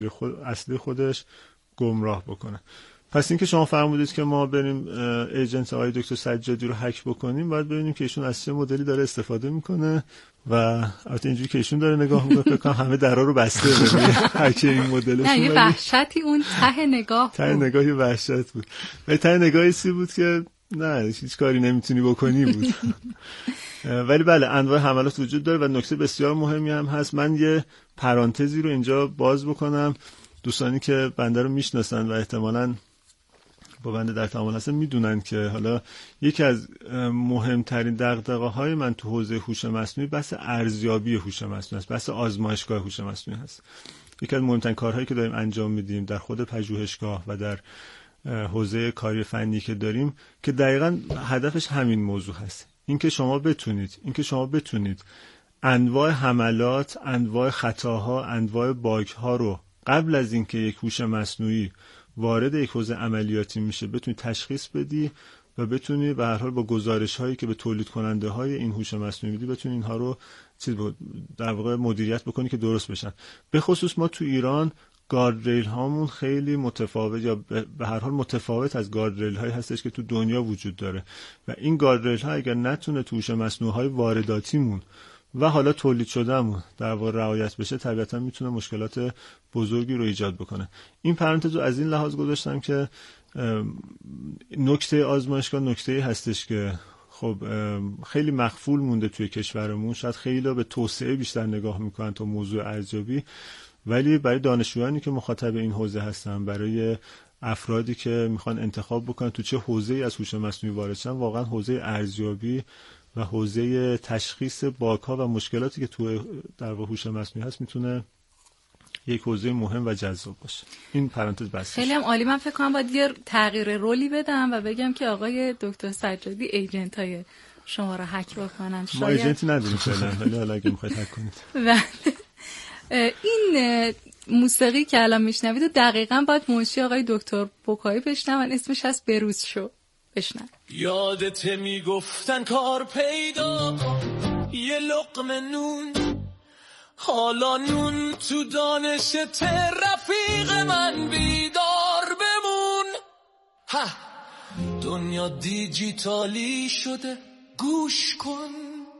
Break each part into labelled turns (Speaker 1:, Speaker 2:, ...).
Speaker 1: اصلی خودش گمراه بکنه. پس اینکه شما فرمودید که ما بریم ایجنت آقای دکتر سجادی رو هک بکنیم، باید ببینیم که ایشون از چه مدلی داره استفاده میکنه و البته اینجوری که ایشون داره نگاه میکنه فکر کنم همه درا رو بسته به هک این مدلش.
Speaker 2: نه یه وحشتی اون ته نگاه
Speaker 1: ته نگاهی وحشت بود. ولی ته نگاهی سی بود که نه هیچ کاری نمیتونی بکنی بود. ولی بله انواع حملات وجود داره و نکته بسیار مهمی هم هست. من یه پرانتزی رو اینجا باز بکنم. دوستانی که بنده رو میشناسن و احتمالاً با بنده در تعامل هستن میدونن که حالا یکی از مهمترین دغدغه‌های من تو حوزه هوش مصنوعی بحث ارزیابی هوش مصنوعی است، بحث آزمایشگاه هوش مصنوعی هست. یکی از مهمترین کارهایی که داریم انجام میدیم در خود پژوهشگاه و در حوزه کاری فنی که داریم که دقیقاً هدفش همین موضوع هست. اینکه شما بتونید انواع حملات، انواع خطاها، انواع باگ‌ها رو قبل از اینکه یک هوش مصنوعی وارد یک حوزه عملیاتی میشه بتونی تشخیص بدی و بتونی به هر حال با گزارش‌هایی که به تولید کننده های این هوش مصنوعی میدی بتونی اینها رو در واقع مدیریت بکنی که درست بشن. به خصوص ما تو ایران گاردریل هامون خیلی متفاوت یا به هر حال متفاوت از گاردریل هایی هستش که تو دنیا وجود داره و این گاردریل ها اگر نتونه تو هوش مصنوعی های وارداتیمون و حالا تولید شدهمون در واقع رعایت بشه طبیعتا میتونه مشکلات بزرگی رو ایجاد بکنه. این پرانتز رو از این لحاظ گذاشتم که نکته آزمایشگاه نکته‌ای هستش که خب خیلی مخفول مونده توی کشورمون. شاید خیلی به توسعه بیشتر نگاه میکنن تا موضوع ارزیابی، ولی برای دانشجویانی که مخاطب این حوزه هستن، برای افرادی که میخوان انتخاب بکنن تو چه حوزه‌ای از هوش مصنوعی وارد شن، واقعا حوزه ارزیابی و حوزه تشخیص باگ‌ها و مشکلاتی که تو در واقع هوش مصنوعی هست میتونه یک حوزه مهم و جذاب باشه. این پرانتز بس.
Speaker 2: خیلی هم عالی. من فکر کنم باید یه تغییر رولی بدم و بگم که آقای دکتر سجادی ایجنتای شما رو هک بکنن.
Speaker 1: ما ایجنتی نداریم فعلا، ولی حالا اگه میخواید هک کنید.
Speaker 2: این موسیقی که الان میشنوید و دقیقاً باید منشی آقای دکتر بوکایی بشنون، اسمش از بروز شو. بشنن.
Speaker 3: یادت میگفتن کار پیدا یه لقمه نون، حالا نون تو دانشت رفیق من بیدار بمون. ها دنیا دیجیتالی شده گوش کن،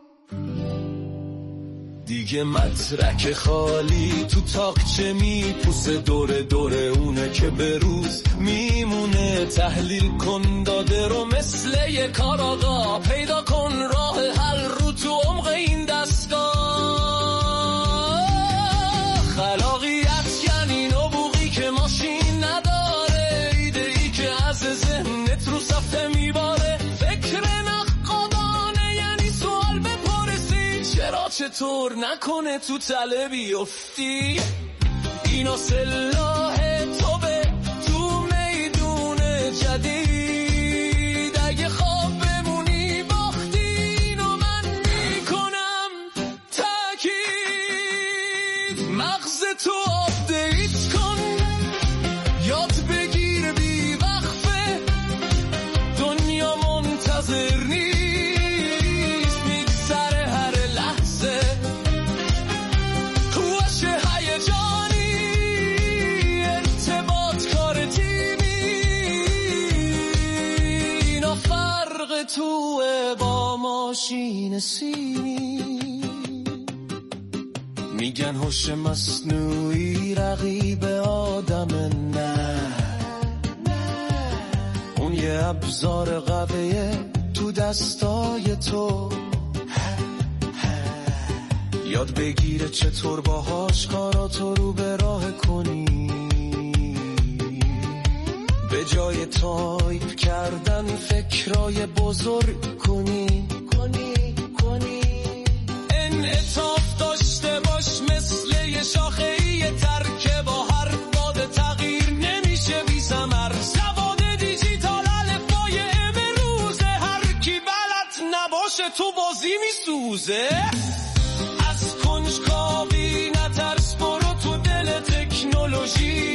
Speaker 3: دیگه مترک خالی تو تاقچه میپوسه دور دور اونه که به روز میمونه. تحلیل کن داده رو مثل یه کار آقا، پیدا کن راه حل رو تو عمق این دستگاه. خلاقیت یعنی نبوغی که ماشین نداره، ایده ای که از ذهنت رو صفحه میباره. فکر نقادانه یعنی سوال بپرسی چرا چطور نکنه تو تله بیفتی. اینا سلاح تو به تو میدون جدید، اگه خواب بمونی باختی. اینو من میکنم تاکید، مغز تو آپدیت کن، یاد بگیر بی وقفه، دنیا منتظر نیست میگذره هر لحظه. قوش هیجانی ارتباط کار تیمی، اینا فرق توه با ماشین سیمی. میگن هوش مصنوعی رقیب آدم، نه اون یه ابزار قویه تو دستای تو. یاد بگیره چطور باهاش کاراتو رو به راه کنی، به جای تایپ کردن فکرای بزرگ کنی. انعطاف داشته باش مثل یه شاخه‌ای ترکه، با هر باد تغییر نمیشه بی ثمر. سواد دیجیتال الفبای امروزه، هر کی بلد نباشه تو بازی میسوزه. از کنجکاوی نترس، برو تو دل تکنولوژی.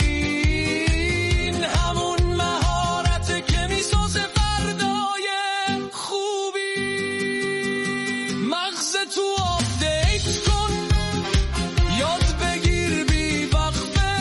Speaker 3: این همون مهارته که میسازه فردای خوبی. مغز تو آپدیت کن، یاد بگیر بی وقفه،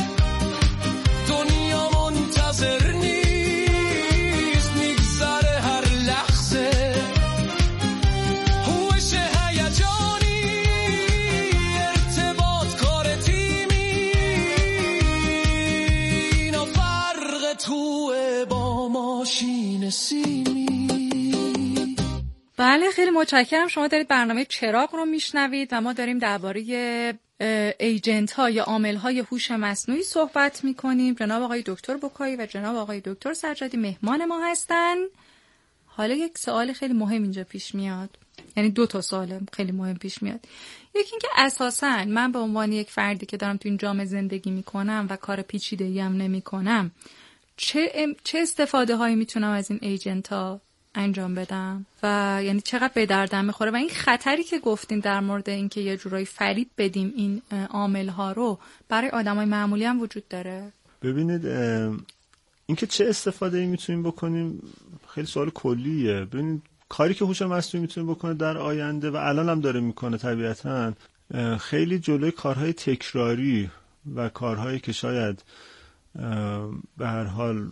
Speaker 3: نسیمی.
Speaker 2: بله خیلی متشکرم. شما دارید برنامه چراغ رو میشنوید و ما داریم درباره ایجنت ها یا عامل های هوش مصنوعی صحبت میکنیم. جناب آقای دکتر بوکایی و جناب آقای دکتر سجادی مهمان ما هستن. حالا یک سوال خیلی مهم اینجا پیش میاد، یعنی 2 تا سوال خیلی مهم پیش میاد. یکی این که اساساً من به عنوان یک فردی که دارم تو این جامعه زندگی میکنم و کار پیچیده‌ای هم نمیکنم، چه استفاده هایی میتونم از این ایجنت ها انجام بدم و یعنی چقدر به دردم میخوره و این خطری که گفتیم در مورد اینکه یه جورایی فریب بدیم این عامل ها رو برای آدمای معمولی هم وجود داره.
Speaker 1: ببینید اینکه چه استفاده ای میتونیم بکنیم خیلی سوال کلیه. ببینید کاری که هوش مصنوعی میتونه بکنه در آینده و الان هم داره میکنه طبیعتاً خیلی جلوی کارهای تکراری و کارهایی که شاید به هر حال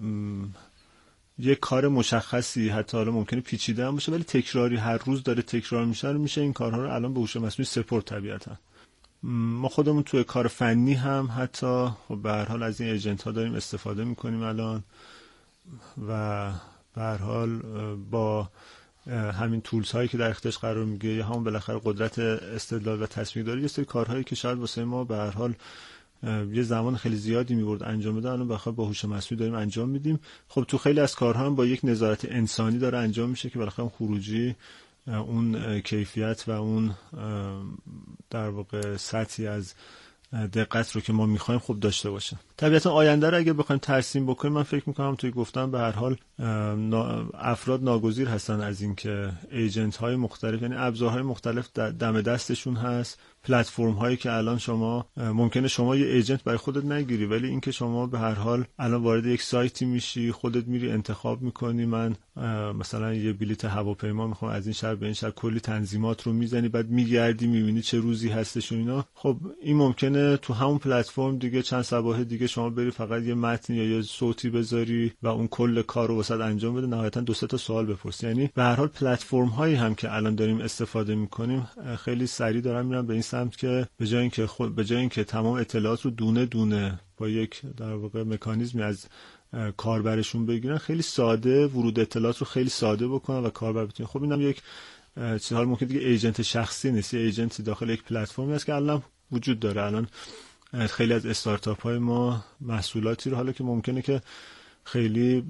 Speaker 1: یک کار مشخصی حتی حالا ممکنه پیچیده هم باشه ولی تکراری هر روز داره تکرار میشه این کارها رو الان به هوش مصنوعی سپرد طبیعتاً. ما خودمون توی کار فنی هم حتی خب به هر حال از این ایجنت ها داریم استفاده میکنیم الان و به هر حال با همین تولز هایی که در اختیارش قرار میگیره یا همون بالاخره قدرت استدلال و تصمیم داره یه سری کارهایی که شاید واسه ما به هر حال یه زمان خیلی زیادی میبرد انجام بده الان بخاطر با هوش مصنوعی داریم انجام میدیم. خب تو خیلی از کارها هم با یک نظارت انسانی داره انجام میشه که بالاخره خروجی اون کیفیت و اون در واقع سطحی از دقت رو که ما میخوایم خوب داشته باشه. طبیعتا آینده رو اگه بخوایم ترسیم بکنیم من فکر میکنم توی گفتم به هر حال افراد ناگزیر هستن از این که ایجنت های مختلف یعنی ابزارهای مختلف دم دستشون هست. پلتفرم هایی که الان شما ممکنه شما یه ایجنت برای خودت نگیری ولی این که شما به هر حال الان وارد یک سایتی میشی خودت میری انتخاب میکنی من مثلا یه بلیت هواپیما میخوام از این شهر به این شهر کلی تنظیمات رو میزنی بعد میگردی میبینی چه روزی هستش و اینا. خب این ممکنه تو همون پلتفرم دیگه چند صباح دیگه شما بری فقط یه متن یا یه صوتی بذاری و اون کل کار رو واسط انجام بده نهایتا 2-3 تا سوال بپرسی. یعنی به هر حال پلتفرم هایی هم که الان داریم استفاده میکنیم خیلی سریع دارن میرن به این سمت که به جای اینکه تمام اطلاعات رو دونه دونه با یک در واقع مکانیزمی از کاربرشون بگیرن خیلی ساده ورود اطلاعات رو خیلی ساده بکنن و کاربر بتونه. خب اینم یک چیز حال ممکنه دیگه ایجنت شخصی نیست یه ایجنتی داخل یک پلتفرمی هست که الان وجود داره. الان خیلی از استارتاپ های ما محصولاتی رو حالا که ممکنه که خیلی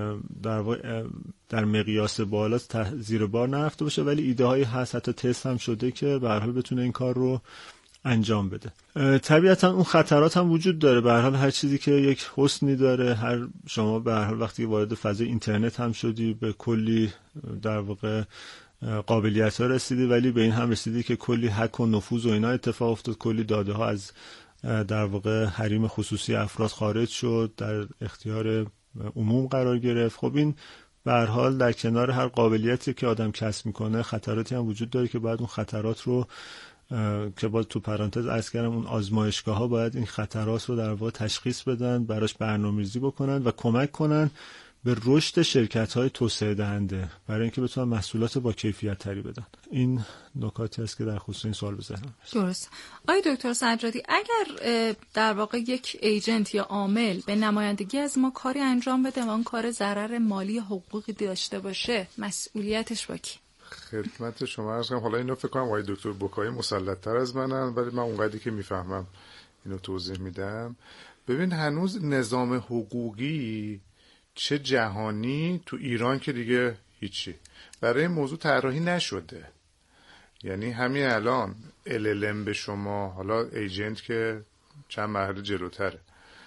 Speaker 1: در مقیاس بالا زیر بار نرفته باشه ولی ایده هایی هست حتی تست هم شده که به هر حال بتونه این کار رو انجام بده. طبیعتا اون خطرات هم وجود داره. به هر حال هر چیزی که یک حسنی داره شما به هر حال وقتی وارد فضای اینترنت هم شدی به کلی در واقع قابلیت ها رسیدی ولی به این هم رسیدی که کلی هک و نفوذ و اینا اتفاق افتاد کلی داده ها از در واقع حریم خصوصی افراد خارج شد در اختیار عموم قرار گرفت. خب این به هر حال در کنار هر قابلیتی که آدم کسب میکنه خطراتی هم وجود داره که باید اون خطرات رو که باید تو پرانتز عرض کردم اون آزمایشگاه ها باید این خطرات رو در واقع تشخیص بدن براش برنامه‌ریزی بکنن و کمک کنن به رشد شرکت‌های توسعه دهنده برای اینکه بتونن محصولات با کیفیت تری بدن. این نکاتی است که در خصوص این سوال بزنم. درست.
Speaker 2: آقای دکتر سجادی اگر در واقع یک ایجنت یا عامل به نمایندگی از ما کاری انجام بده و اون کار ضرر مالی حقوقی داشته باشه مسئولیتش با کی؟
Speaker 4: خدمت شما عرض کنم حالا اینو فکر کنم آقای دکتر بوکایی مسلط‌تر از منن ولی من اونقدری که میفهمم اینو توضیح میدم. ببین هنوز نظام حقوقی چه جهانی تو ایران که دیگه هیچی برای این موضوع طراحی نشده. یعنی همین الان LLM به شما حالا ایجنت که چند مرحله جلوتره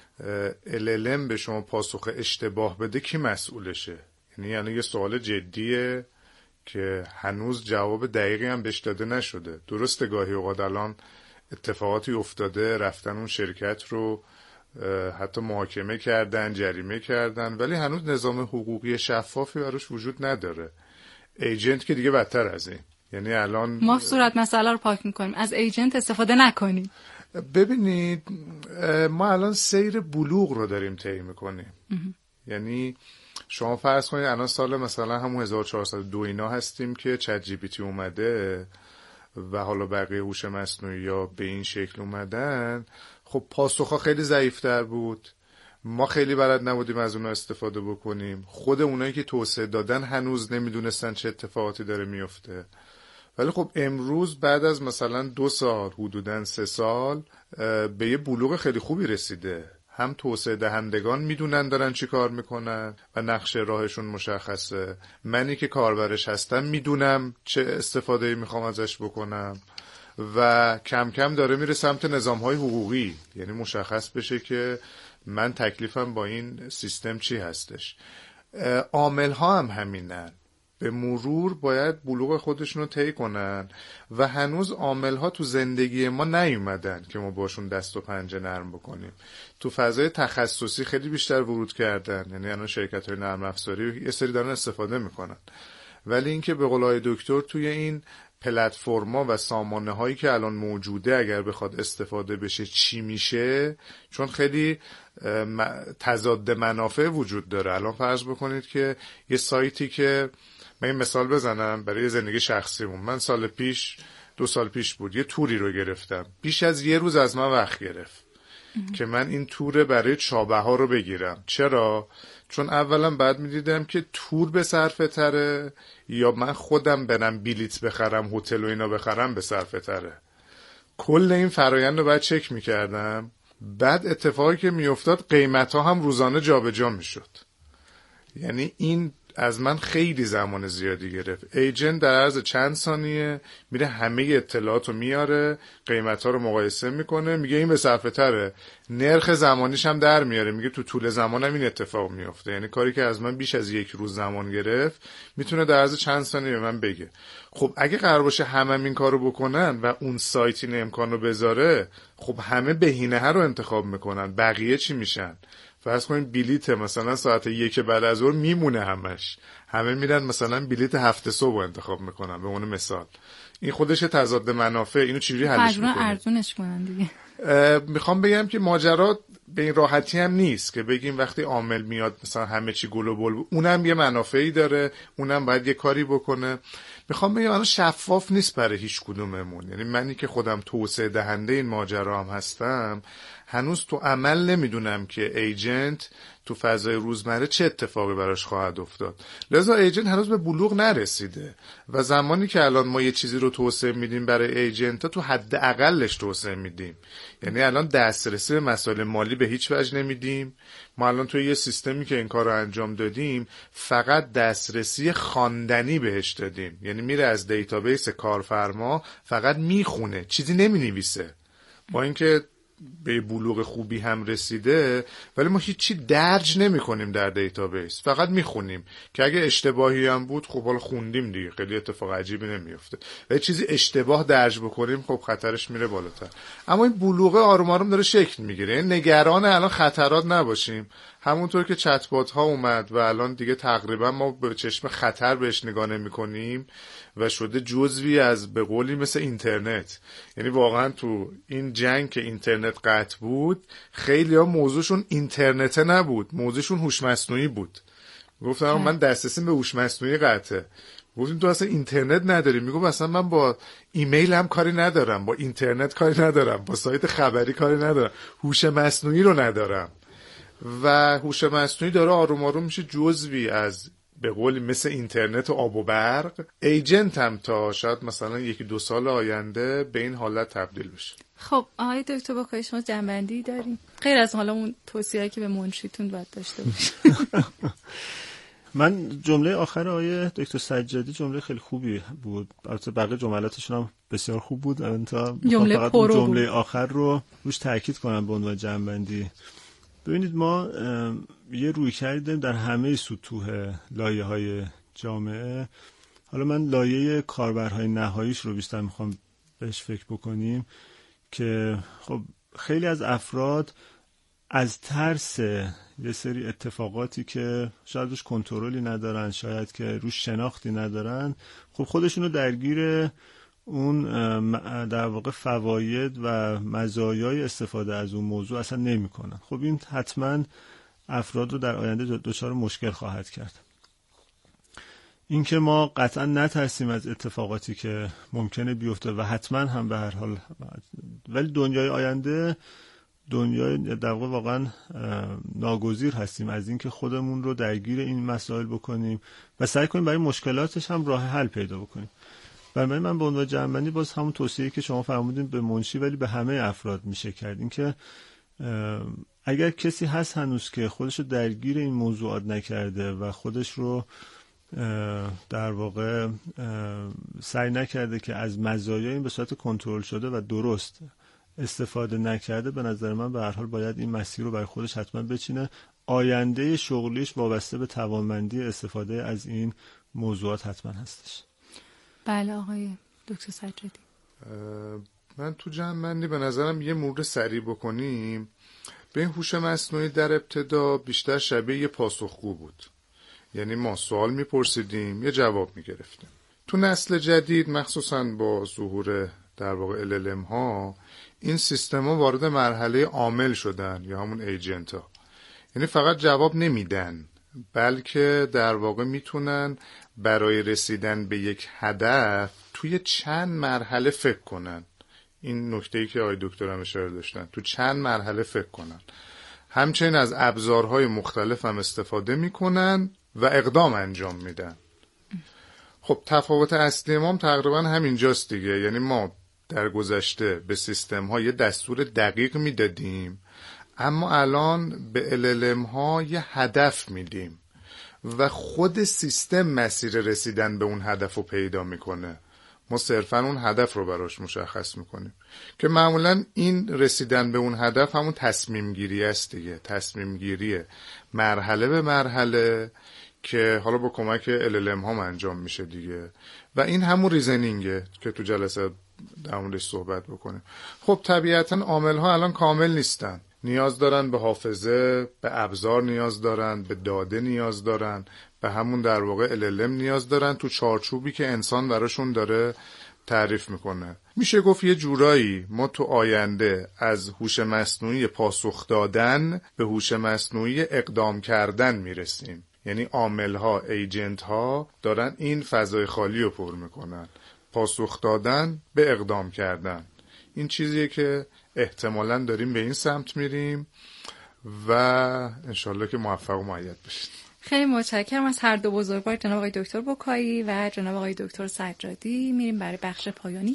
Speaker 4: LLM به شما پاسخ اشتباه بده کی مسئولشه؟ یعنی یه سوال جدیه که هنوز جواب دقیقی هم بهش داده نشده. درسته گاهی اوقات الان اتفاقاتی افتاده رفتن اون شرکت رو حتی محاکمه کردن جریمه کردن ولی هنوز نظام حقوقی شفافی براش وجود نداره. ایجنت که دیگه بدتر از این. یعنی الان
Speaker 2: ما صورت مسئله رو پاک میکنیم از ایجنت استفاده نکنیم.
Speaker 4: ببینید ما الان سیر بلوغ رو داریم طی میکنیم. یعنی شما فرض کنید الان سال مثلا همون 1402 اینا هستیم که چت جی پی تی اومده و حالا بقیه هوش مصنوعی یا به این شکل اومدن. خب پاسخها خیلی ضعیف‌تر بود ما خیلی بلد نبودیم از اونها استفاده بکنیم، خود اونایی که توسعه دادن هنوز نمیدونستن چه اتفاقاتی داره میفته. ولی خب امروز بعد از مثلا 2 سال حدوداً 3 سال به یه بلوغ خیلی خوبی رسیده. هم توسعه دهندگان میدونن دارن چی کار میکنن و نقش راهشون مشخصه، منی که کاربرش هستم میدونم چه استفاده‌ای میخوام ازش بکنم و کم کم داره میره سمت نظام‌های حقوقی، یعنی مشخص بشه که من تکلیفم با این سیستم چی هستش. عامل‌ها هم همینن، به مرور باید بلوغ خودشون رو طی کنن و هنوز عامل‌ها تو زندگی ما نیومدن که ما باشون دست و پنجه نرم بکنیم. تو فضای تخصصی خیلی بیشتر ورود کردن، یعنی الان شرکت‌های نرم افزاری یه سری دارن استفاده میکنن، ولی اینکه به قول آقای دکتر توی این پلتفرما و سامانه هایی که الان موجوده اگر بخواد استفاده بشه چی میشه، چون خیلی تضاد منافع وجود داره. الان فرض بکنید که یه سایتی که من این مثال بزنم برای زندگی شخصیمون، من 2 سال پیش بود یه توری رو گرفتم، بیش از 1 روز از من وقت گرفت که من این تور برای چابهار رو بگیرم. چرا؟ چون اولا بعد میدیدم که تور به صرفه تره یا من خودم برم بلیت بخرم، هتل و اینا بخرم به صرفه تره. کل این فرایند رو بعد چک میکردم. بعد اتفاقی که میافتاد قیمت ها هم روزانه جابجا میشد. یعنی این از من خیلی زمان زیادی گرفت. ایجنت در عرض چند ثانیه میره همه اطلاعات رو میاره، قیمت ها رو مقایسه میکنه، میگه این به صرفه تره، نرخ زمانیش هم در میاره، میگه تو طول زمانم این اتفاق میفته. یعنی کاری که از من بیش از 1 روز زمان گرفت میتونه در عرض چند ثانیه به من بگه. خب اگه قرار باشه همه این کارو بکنن و اون سایت این امکانو بذاره، خب همه بهینه رو انتخاب میکنن، بقیه چی میشن؟ فرض کنید بلیت مثلا ساعت 1 بعد از ظهر میمونه، همه میرن مثلا بلیت 7 صبح انتخاب میکنن به عنوان مثال. این خودش تضاد منافع، اینو چجوری حلش میکنه؟
Speaker 2: ارزونش کنن دیگه.
Speaker 4: میخوام بگم که ماجرا به این راحتی هم نیست که بگیم وقتی عامل میاد مثلا همه چی گل و بل، اونم یه منافعی داره، اونم باید یه کاری بکنه. میخوام بگم الان شفاف نیست برای هیچ کدوممون. یعنی منی که خودم توسعه دهنده این ماجرا هم هستم، هنوز تو عمل نمیدونم که ایجنت تو فضای روزمره چه اتفاقی براش خواهد افتاد. لذا ایجنت هنوز به بلوغ نرسیده و زمانی که الان ما یه چیزی رو توسعه میدیم برای ایجنت تو حد اقلش توسعه میدیم. یعنی الان دسترسی به مسائل مالی به هیچ وجه نمیدیم. ما الان توی یه سیستمی که این کار رو انجام دادیم فقط دسترسی خواندنی بهش دادیم، یعنی میره از دیتابیس کارفرما فقط میخونه، چیزی نمینویسه. با اینکه به بلوغ خوبی هم رسیده ولی ما هیچی درج نمی کنیم در دیتابیس، فقط میخونیم که اگه اشتباهی هم بود خب حالا خوندیم دیگه، خیلی اتفاق عجیبی نمیفته. و چیزی اشتباه درج بکنیم خب خطرش میره بالاتر. اما این بلوغ آروم آروم داره شکل میگیره. یعنی نگران الان خطرات نباشیم. همونطور که چت‌بات ها اومد و الان دیگه تقریبا ما به چشم خطر بهش نگاه نمی‌کنیم و شده جزوی از به قولی مثل اینترنت. یعنی واقعا تو این جنگ که اینترنت قطع بود خیلی ها موضوعشون اینترنت نبود، موضوعشون هوش مصنوعی بود. گفتم من دسترسیم به هوش مصنوعی قطعه. گفتیم تو اصلا اینترنت نداری؟ میگم اصلا من با ایمیل هم کاری ندارم، با اینترنت کاری ندارم، با سایت خبری کاری ندارم، هوش مصنوعی رو ندارم. و هوش مصنوعی داره آروم آروم میشه جزوی از به قولی مثل اینترنت و آب و برق. ایجنت هم تا شاید مثلا 1-2 سال آینده به این حالت تبدیل بشه.
Speaker 2: خب آقای دکتر بخوای شما جنبندی داریم غیر از حالا اون توصیه‌ای که به منشیتون باید داشته باشید؟
Speaker 1: من جمله آخر آقای دکتر سجادی جمله خیلی خوبی بود، البته بقیه جملاتشون هم بسیار خوب بود، الان تا فقط جمله آخر رو روش تاکید کنم به عنوان جنبندی. ببینید ما یه رویکردی داریم در همه سطوح لایه‌های جامعه. حالا من لایه کاربرهای نهاییش رو بیشتر میخوام بهش فکر بکنیم که خب خیلی از افراد از ترس یه سری اتفاقاتی که شاید روش کنترلی ندارن، شاید که روش شناختی ندارن، خب خودشونو درگیر اون در واقع فواید و مزایای استفاده از اون موضوع اصلا نمی کنن. خب این حتما افراد رو در آینده دچار مشکل خواهد کرد. این که ما قطعا نترسیم از اتفاقاتی که ممکنه بیفته و حتما هم به هر حال، ولی دنیای آینده دنیای در واقع واقعا ناگزیر هستیم از اینکه خودمون رو درگیر این مسائل بکنیم و سعی کنیم برای مشکلاتش هم راه حل پیدا بکنیم. برای من به عنوان جمع‌بندی باز همون توصیه‌ای که شما فرمودین به منشی ولی به همه افراد میشه کرد، این که اگر کسی هست هنوز که خودش رو درگیر این موضوعات نکرده و خودش رو در واقع سعی نکرده که از مزایای این به صورت کنترل شده و درست استفاده نکرده، به نظر من به هر حال باید این مسیر رو برای خودش حتما بچینه. آینده شغلیش وابسته به توانمندی استفاده از این موضوعات حتما هستش.
Speaker 2: بله آقای دکتر سجادی.
Speaker 4: من تو جمع‌بندی به نظرم یه مورد سریع بکنیم. به این هوش مصنوعی در ابتدا بیشتر شبیه یه پاسخگو بود، یعنی ما سوال میپرسیدیم یه جواب میگرفتیم. تو نسل جدید مخصوصا با ظهور در واقع LLM ها این سیستم ها وارد مرحله عامل شدن یا همون ایجنت ها، یعنی فقط جواب نمیدن بلکه در واقع میتونن برای رسیدن به یک هدف توی چند مرحله فکر کنن. این نکته‌ای که آقای دکتر هم اشاره داشتن، تو چند مرحله فکر کنن. همچنین از ابزارهای مختلف هم استفاده میکنن و اقدام انجام میدن. خب تفاوت اصلی ما هم تقریبا همینجاست دیگه، یعنی ما در گذشته به سیستم ها یه دستور دقیق میدادیم، اما الان به LLM ها یه هدف میدیم و خود سیستم مسیر رسیدن به اون هدف رو پیدا میکنه. ما صرفا اون هدف رو براش مشخص میکنیم که معمولا این رسیدن به اون هدف همون تصمیم گیری است دیگه، تصمیم گیریه مرحله به مرحله که حالا با کمک LLM ها انجام میشه دیگه، و این همون ریزنینگه که تو جلسه در موردش صحبت بکنیم. خب طبیعتا عامل ها الان کامل نیستن، نیاز دارن به حافظه، به ابزار نیاز دارن، به داده نیاز دارن، به همون در واقع LLM نیاز دارن تو چارچوبی که انسان براشون داره تعریف میکنه. میشه گفت یه جورایی ما تو آینده از هوش مصنوعی پاسخ دادن به هوش مصنوعی اقدام کردن میرسیم، یعنی عامل‌ها، ایجنت‌ها دارن این فضای خالی رو پر میکنن، پاسخ دادن به اقدام کردن. این چیزیه که احتمالاً داریم به این سمت میریم و انشالله که موفق و مؤید بشید.
Speaker 2: خیلی متشکرم از هر دو بزرگوار، جناب آقای دکتر بوکایی و جناب آقای دکتر سجادی. میریم برای بخش پایانی.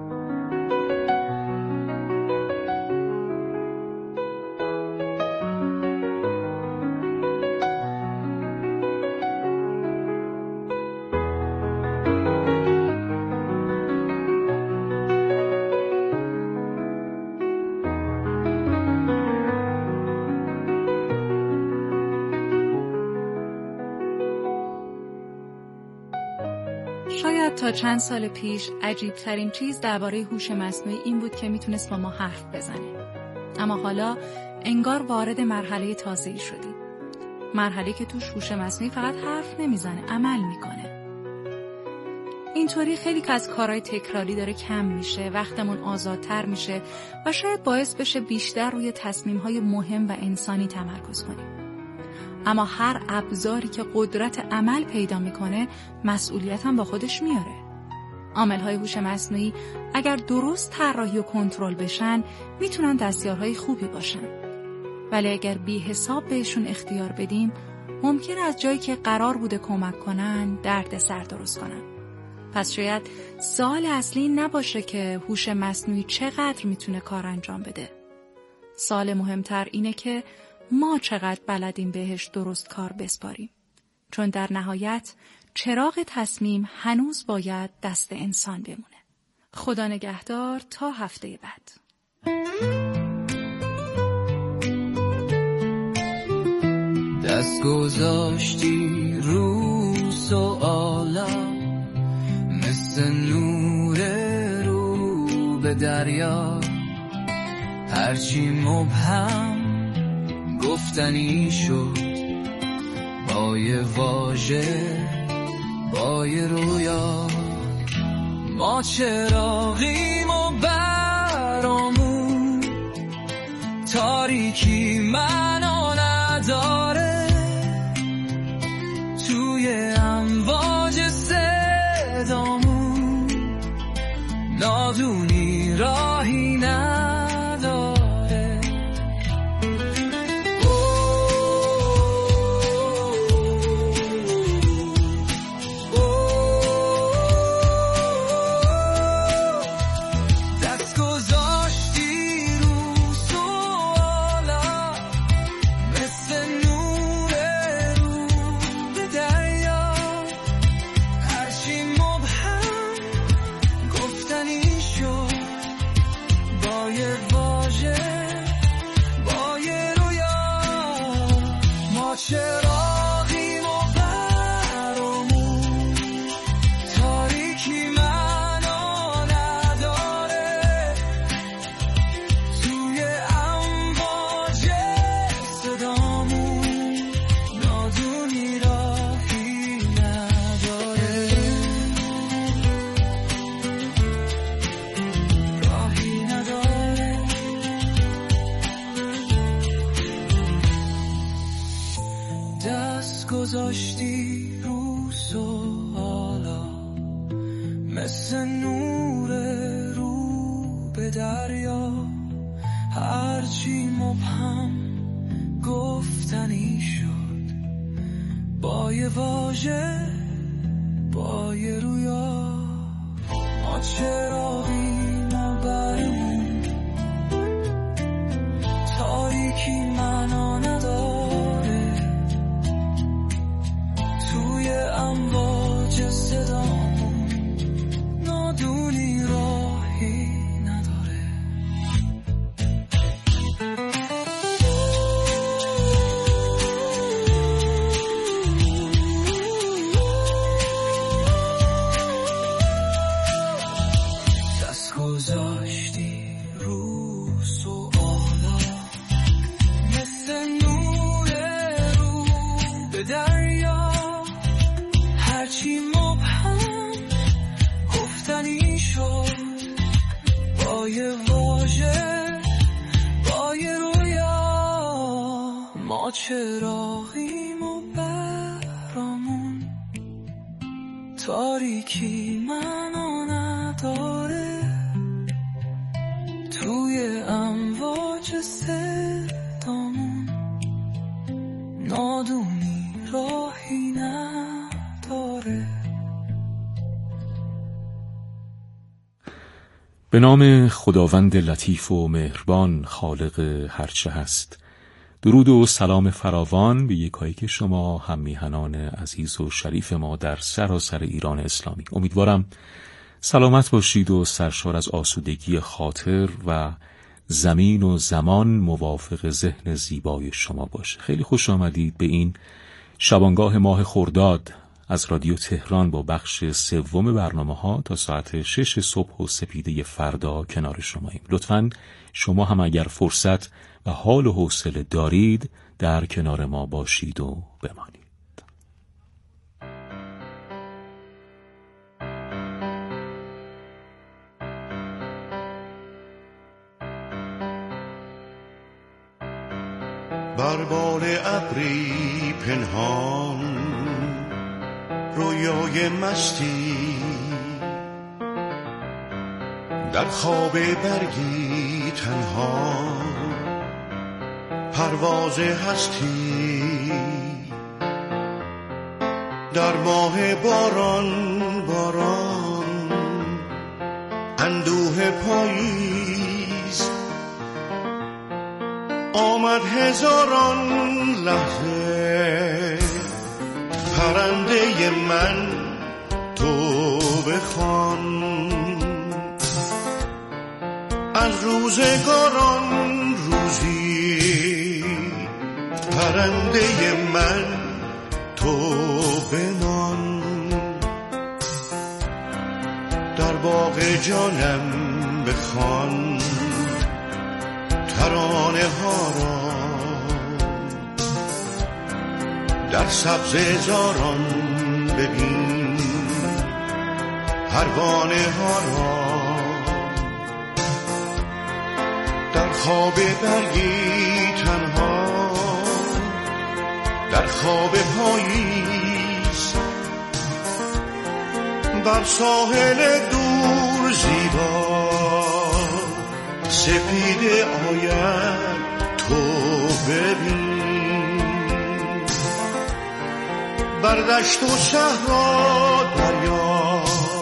Speaker 2: تا چند سال پیش عجیب‌ترین چیز درباره هوش مصنوعی این بود که میتونست با ما حرف بزنه. اما حالا انگار وارد مرحله تازه‌ای شدیم. مرحله که توش هوش مصنوعی فقط حرف نمیزنه، عمل میکنه. اینطوری خیلی که از کارهای تکراری داره کم میشه، وقتمون آزادتر میشه و شاید باعث بشه بیشتر روی تصمیم‌های مهم و انسانی تمرکز کنیم. اما هر ابزاری که قدرت عمل پیدا میکنه مسئولیت هم با خودش میاره. عامل‌های هوش مصنوعی اگر درست طراحی و کنترل بشن میتونن دستیارهای خوبی باشن، ولی اگر بی حساب بهشون اختیار بدیم ممکنه از جایی که قرار بوده کمک کنن درد سر درست کنن. پس شاید سوال اصلی نباشه که هوش مصنوعی چقدر میتونه کار انجام بده. سوال مهمتر اینه که ما چقدر بلدیم بهش درست کار بسپاریم، چون در نهایت چراغ تصمیم هنوز باید دست انسان بمونه. خدا نگهدار تا هفته بعد.
Speaker 3: دست گذاشتی رو سوالا مثل نور رو به دریا، هرچی مبهم گفتنی شد با یه واژه با یه رویا. ما چراغیم و برامون تاریکی منو نداره، توی امواج صدامون نادونی راهی نداره. چراغیم و برامون تاریکی معنا نداره توی امواج صدامون نادونی راهی نداره راهی نداره دست گذاشتی رو سوالا مثل نور رو به دریا هرچی مبهم گفتنی شد با یه واژه با یه رویا ما چراغیم و برمون تاریکی معنا نداره توی امواج صدامون نادونی راهی نداره دست گذاشتی رو سوالا مثل نور رو به دریا هرچی مبهم گفتنی شد با یه واژه با یه رویا ما چراغیم و برامون تاریکی معنا نداره توی امواج صدامون نادونی راهی نداره.
Speaker 5: به نام خداوند لطیف و مهربان خالق هرچه هست. درود و سلام فراوان به یکایی که شما هم میهنان عزیز و شریف ما در سراسر ایران اسلامی. امیدوارم سلامت باشید و سرشار از آسودگی خاطر و زمین و زمان موافق ذهن زیبای شما باشه. خیلی خوش آمدید به این شبانگاه ماه خرداد از رادیو تهران با بخش سوم برنامه‌ها تا ساعت 6 صبح و سپیده فردا کنار شماییم. لطفاً شما هم اگر فرصت و حال و حوصله دارید در کنار ما باشید و بمانید.
Speaker 6: بر بال ابری پنهان رویای مستی در خواب برگی تنها پرواز هستی در ماه باران باران اندوه پاییز آمد هزاران لحظه پرنده من تو بخوان از روزگاران روزی پرنده من تو بمان در باغ جانم بخوان ترانه ها را در سبز زاران ببین پروانه ها را در خواب برگی تنها در خواب پاییز بر ساحل دور زیبا سپیده آید تو ببین بر دشت و صحرا دریا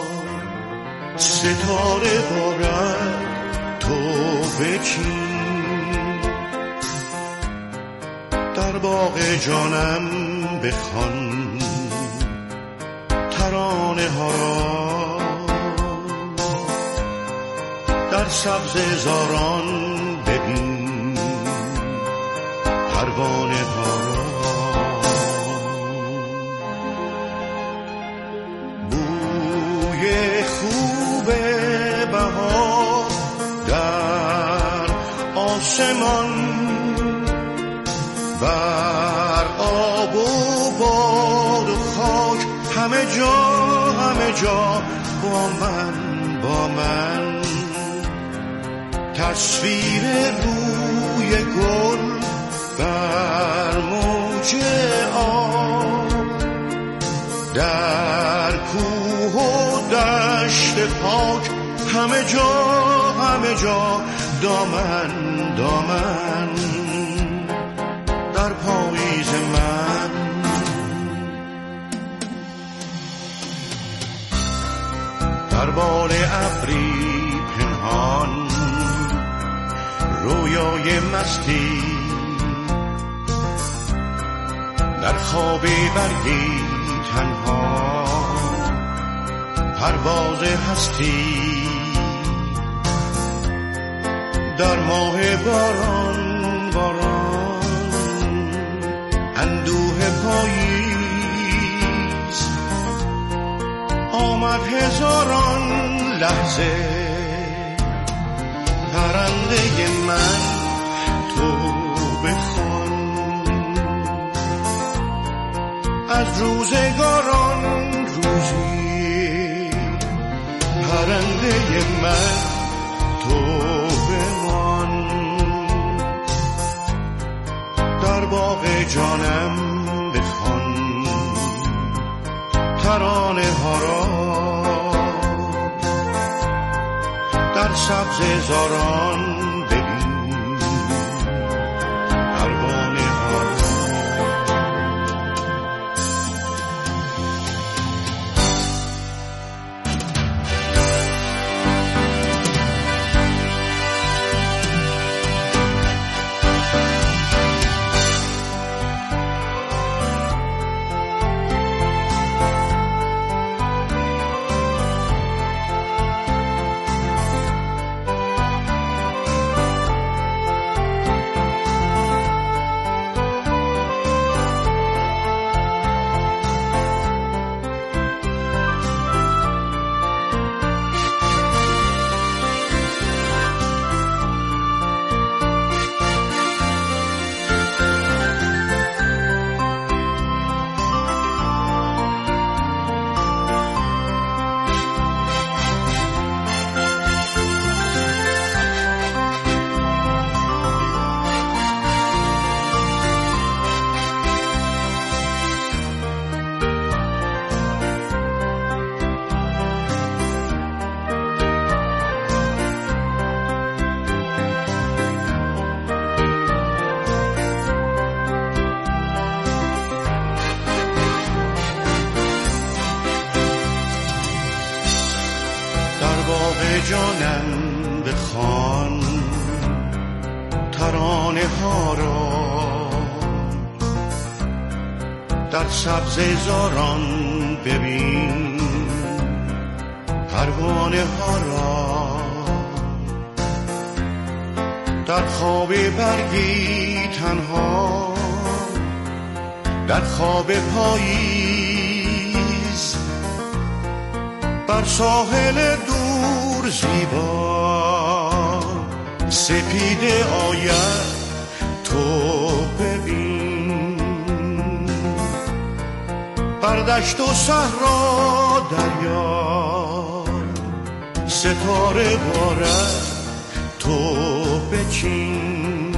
Speaker 6: ستاره بارد تو بچین در باغ جانم بخوان ترانه ها را در سبز زاران ببین پروانه ها را آسمان، بر آب و باد و خاک، همه جا با من تصویر روی گل بر موج آب، در کوه و دشت پاک، همه جا دامن در پاییز من. در بال ابری پنهان رویای مستی، در خواب برگی تنها پرواز هستی، در ماه باران اندوه پاییز، آمد هزاران لحظه پرنده من تو بخوان، از روزگاران روزی پرنده من تو بمان، در باغ جانم بخوان ترانه ها را، در سبز زاران ببین پروانه ها را. جانم بخوان ترانه ها را، در سبز زاران ببین پروانه ها را، در خواب برگی تنها، در خواب پاییز، بر ساحل دور زیبا سپیده آید تو ببین، بر دشت و صحرا دریا ستاره بارد تو بچین،